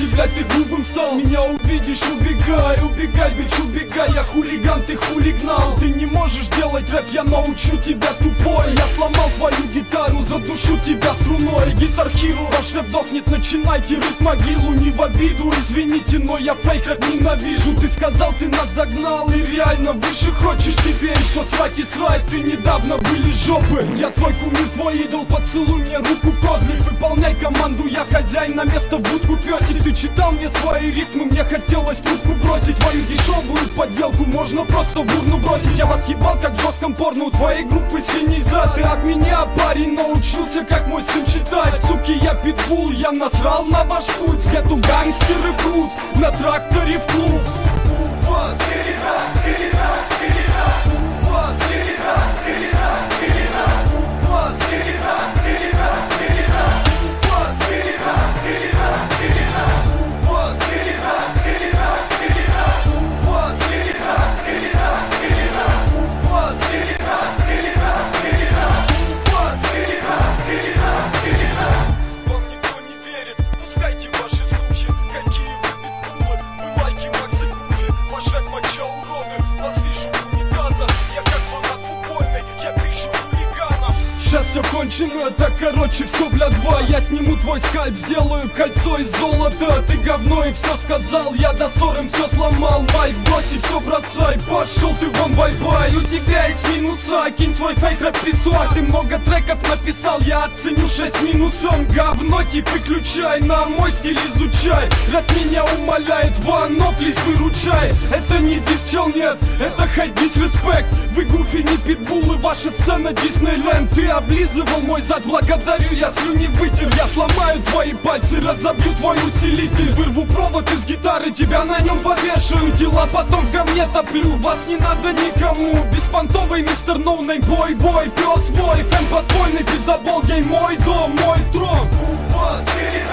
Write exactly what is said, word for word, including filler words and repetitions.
Если, блядь, ты грубым стал, меня увидишь, убегай, убегай, бич, убегай. Я хулиган, ты хулигнал. Ты не можешь делать рэп, я научу тебя, тупой. Я сломал твою гитару, задушу тебя струной. Гитар Hero, ваш рэп дохнет, начинайте рыть могилу. Не в обиду, извините, но я фейк рэп ненавижу. Ты сказал, ты нас догнал, и реально выше хочешь, тебе еще срать и срать. Ты недавно были жопы, я твой кумир, твой идол. Поцелуй мне руку, козлик, выполняй команду. Я хозяин, на место в будку пёсик. Ты читал мне свои рифмы, мне хотелось трубку бросить. Твою дешевую подделку можно просто в урну бросить. Я вас ебал, как в жестком порно, у твоей группы синий зад. Ты от меня, парень, научился, как мой сын читать. Суки, я питбул, я насрал на ваш путь. С гетто гангстеры прут на тракторе в клуб. У вас селеза, селеза, селеза. У вас селеза, селеза, селеза. У вас селеза, селеза, селеза. У вас селеза, селеза, селеза. У вас селеза, селеза, селеза. У вас селеза, селеза, селеза. У вас селеза, селеза, селеза. У вас селеза, селеза, селеза. Вам никто не верит, пускайте ваши слухи. Какие вы питбулы, вы лайки Макса Гуфи. Ваш рэп моча, уроды, вас вижу у унитаза. Я как фанат футбольный, я пишу хулиганов. Сейчас все кончено, так короче все, бля, два. Я сниму твой скальп, сделаю кольцо из золота. Ты говно и все сказал, я до ссоры все сломал. Майк, брось и все бросай, пошел ты вон, бай-бай. У тебя есть минуса, кинь свой фейк рэп писсуар. Ты много треков написал, я оценю шесть минусом. Говно тип выключай, на мой стиль изучай. Рэп меня умоляет, вано, плиз, выручай. Это не дис, чел, нет, это хайт, дисреспект. Вы гуфи, не питбулы, ваша сцена Диснейленд. Ты облизывал мой зад, благодарю, я слюни вытер. Я сломаю твои пальцы, разобью твой усилитель. Вырву провод из гитары, тебя на нем повешаю. Дела потом в говне топлю, вас не надо никому. Беспонтовый мистер Ноунейм, бой-бой, пес мой. Фэн подпольный, пиздобол, гей, мой дом, мой трон. У вас селеза,